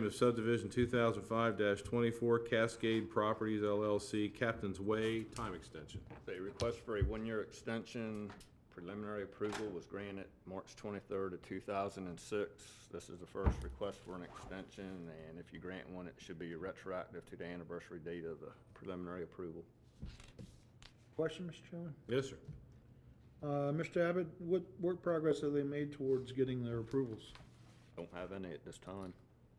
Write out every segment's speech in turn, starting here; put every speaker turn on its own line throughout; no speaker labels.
name of subdivision 2005-24 Cascade Properties LLC, Captain's Way, time extension.
The request for a one-year extension, preliminary approval was granted March 23rd of 2006. This is the first request for an extension, and if you grant one, it should be retroactive to the anniversary date of the preliminary approval.
Question, Mr. Chairman?
Yes, sir.
Mr. Abbott, what work progress have they made towards getting their approvals?
Don't have any at this time.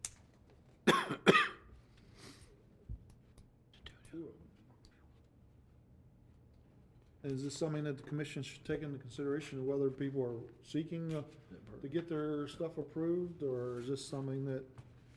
Is this something that the commission should take into consideration of whether people are seeking to get their stuff approved, or is this something that?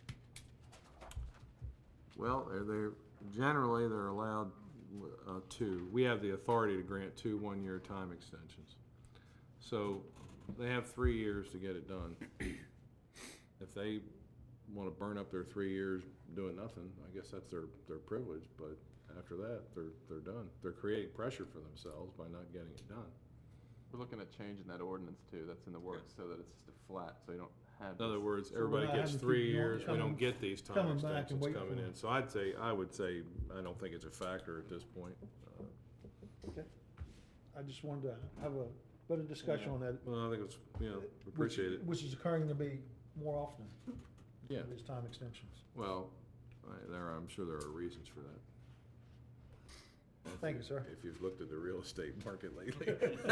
Well, they're generally they're allowed two. We have the authority to grant 2 one-year time extensions. So they have 3 years to get it done. If they want to burn up their 3 years doing nothing, I guess that's their privilege. But after that, they're done. They're creating pressure for themselves by not getting it done.
We're looking at changing that ordinance too. That's in the works, so that it's just a flat, so you don't have.
In other words,
So
everybody
we're not
gets
having
3
people
years. We don't get these time
coming back and
extensions
wait
coming
for
in.
them.
So I would say, I don't think it's a factor at this point.
Okay. I just wanted to have a better discussion on that.
Well, I think it's we appreciate it.
Which is occurring to be more often.
Yeah.
These time extensions.
Well, I'm sure there are reasons for that.
Thank you, sir.
If you've looked at the real estate market lately.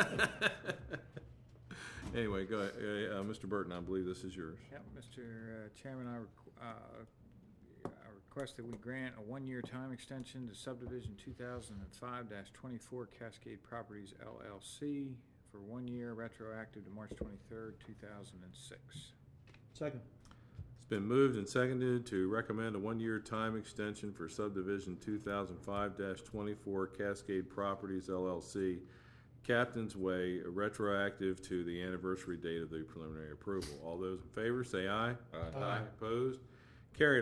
Anyway, go ahead. Mr. Burton, I believe this is yours.
Yep, Mr. Chairman, I request that we grant a one-year time extension to subdivision 2005-24 Cascade Properties LLC for 1 year, retroactive to March 23rd, 2006.
Second.
It's been moved and seconded to recommend a 1-year time extension for subdivision 2005-24 Cascade Properties LLC, Captain's Way, retroactive to the anniversary date of the preliminary approval. All those in favor say aye.
Aye.
Aye. Opposed? Carried.